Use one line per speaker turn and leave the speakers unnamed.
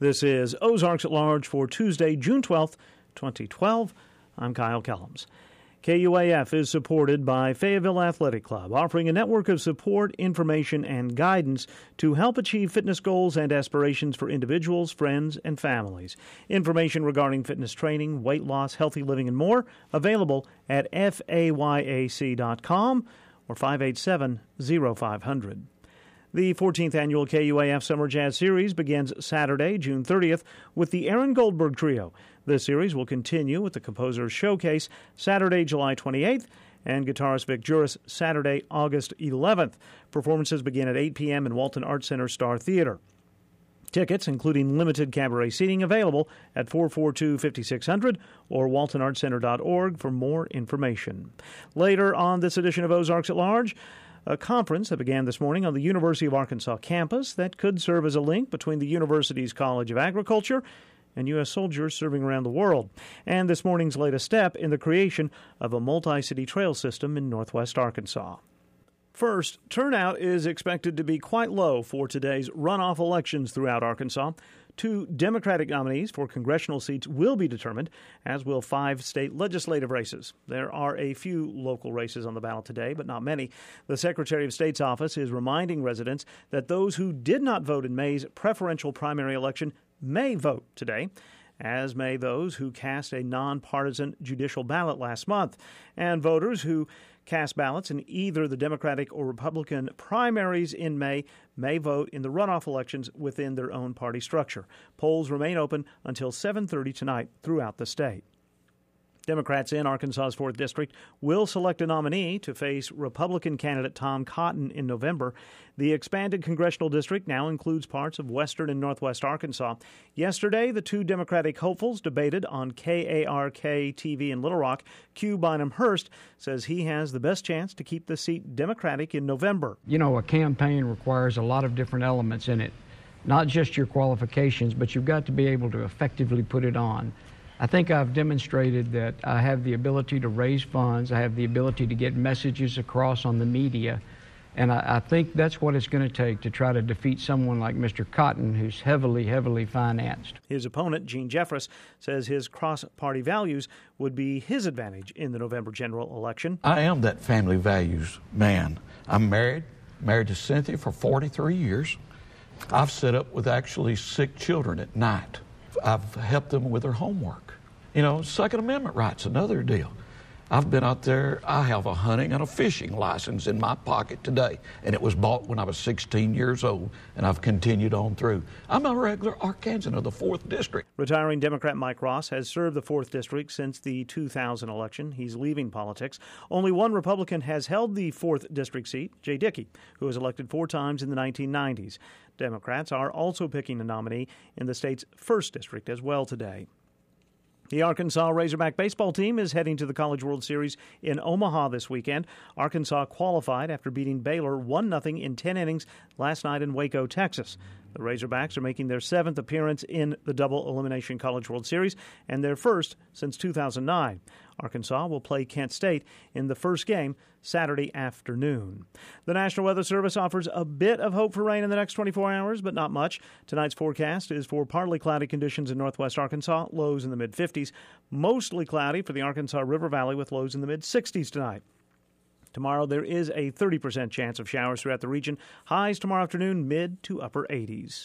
This is Ozarks at Large for Tuesday, June 12th, 2012. I'm Kyle Kellums. KUAF is supported by Fayetteville Athletic Club, offering a network of support, information, and guidance to help achieve fitness goals and aspirations for individuals, friends, and families. Information regarding fitness training, weight loss, healthy living, and more available at fayac.com or 587-0500. The 14th annual KUAF Summer Jazz Series begins Saturday, June 30th, with the Aaron Goldberg Trio. This series will continue with the Composer's Showcase Saturday, July 28th, and guitarist Vic Juris Saturday, August 11th. Performances begin at 8 p.m. in Walton Arts Center Star Theater. Tickets, including limited cabaret seating, available at 442-5600 or waltonartscenter.org for more information. Later on this edition of Ozarks at Large, a conference that began this morning on the University of Arkansas campus that could serve as a link between the university's College of Agriculture and U.S. soldiers serving around the world, and this morning's latest step in the creation of a multi-city trail system in northwest Arkansas. First, turnout is expected to be quite low for today's runoff elections throughout Arkansas. 2 Democratic nominees for congressional seats will be determined, as will 5 state legislative races. There are a few local races on the ballot today, but not many. The Secretary of State's office is reminding residents that those who did not vote in May's preferential primary election may vote today, as may those who cast a nonpartisan judicial ballot last month. And voters who cast ballots in either the Democratic or Republican primaries in May vote in the runoff elections within their own party structure. Polls remain open until 7:30 tonight throughout the state. Democrats in Arkansas's 4th District will select a nominee to face Republican candidate Tom Cotton in November. The expanded congressional district now includes parts of western and northwest Arkansas. Yesterday, the 2 Democratic hopefuls debated on KARK-TV in Little Rock. Q. Bynum Hurst says he has the best chance to keep the seat Democratic in November.
You know, a campaign requires a lot of different elements in it, not just your qualifications, but you've got to be able to effectively put it on. I think I've demonstrated that I have the ability to raise funds. I have the ability to get messages across on the media. And I think that's what it's going to take to try to defeat someone like Mr. Cotton, who's heavily financed.
His opponent, Gene Jeffress, says his cross-party values would be his advantage in the November general election.
I am that family values man. I'm married to Cynthia for 43 years. I've set up with actually sick children at night. I've helped them with their homework. You know, Second Amendment rights, another deal. I've been out there, I have a hunting and a fishing license in my pocket today, and it was bought when I was 16 years old, and I've continued on through. I'm a regular Arkansan of the 4th District.
Retiring Democrat Mike Ross has served the 4th District since the 2000 election. He's leaving politics. Only one Republican has held the 4th District seat, Jay Dickey, who was elected 4 times in the 1990s. Democrats are also picking a nominee in the state's 1st District as well today. The Arkansas Razorback baseball team is heading to the College World Series in Omaha this weekend. Arkansas qualified after beating Baylor 1-0 in 10 innings last night in Waco, Texas. The Razorbacks are making their 7th appearance in the Double Elimination College World Series and their first since 2009. Arkansas will play Kent State in the first game Saturday afternoon. The National Weather Service offers a bit of hope for rain in the next 24 hours, but not much. Tonight's forecast is for partly cloudy conditions in northwest Arkansas, lows in the mid-50s. Mostly cloudy for the Arkansas River Valley with lows in the mid-60s tonight. Tomorrow, there is a 30% chance of showers throughout the region. Highs tomorrow afternoon, mid to upper 80s.